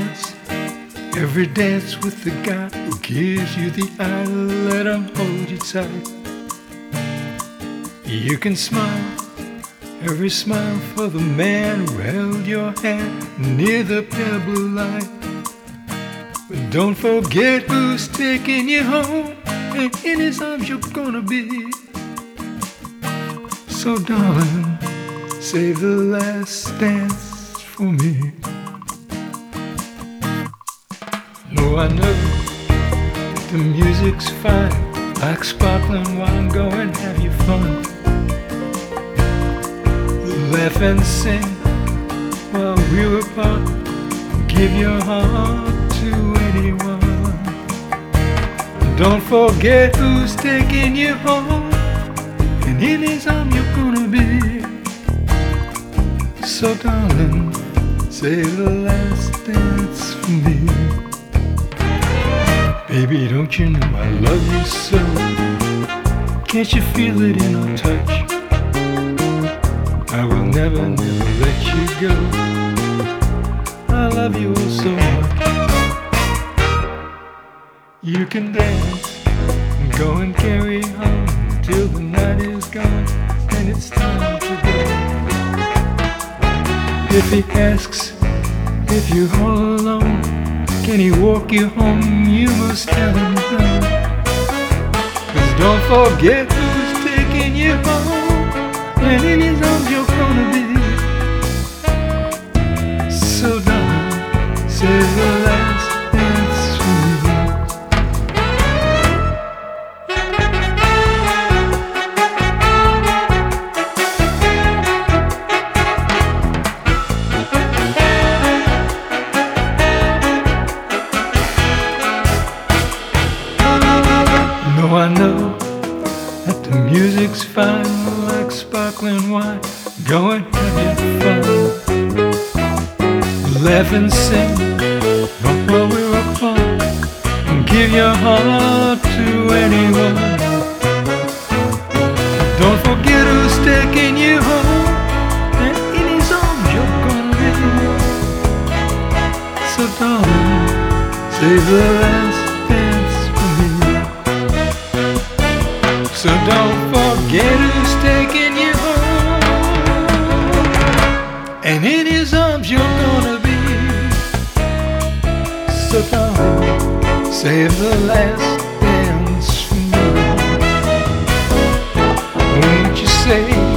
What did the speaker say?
dance, every dance with the guy who gives you the eye. Let him hold you tight. You can smile, every smile for the man who held your hand near the pebble light. But don't forget who's taking you home, and in his arms you're gonna be. So darling, save the last dance for me. No, I know that the music's fine, like sparkling wine. Go and have your fun. Laugh and sing while we're apart. Give your heart to anyone. Don't forget who's taking you home, and in his arms you're gonna be. So darling, save the last dance for me. Baby, don't you know I love you so? Can't you feel it in our touch? I will never, never let you go. I love you so much. You can dance and go and carry on till the night is gone and it's time to go. If he asks if you're all alone, can he walk you home? You must tell him no. 'Cause don't forget who's taking you home, and in his arms you're gonna be. So darling, save the last dance for me. No, I know that the music's fine, like sparkling wine. Go and have your fun. Laugh and sing while we're apart, and give your heart to anyone. Don't forget who's taking you home, and in his arms you're gonna be. So darling, save the last dance for me. So don't forget who's taking you home, and in his arms you're gonna be. So darling, save the last dance for me. Won't you say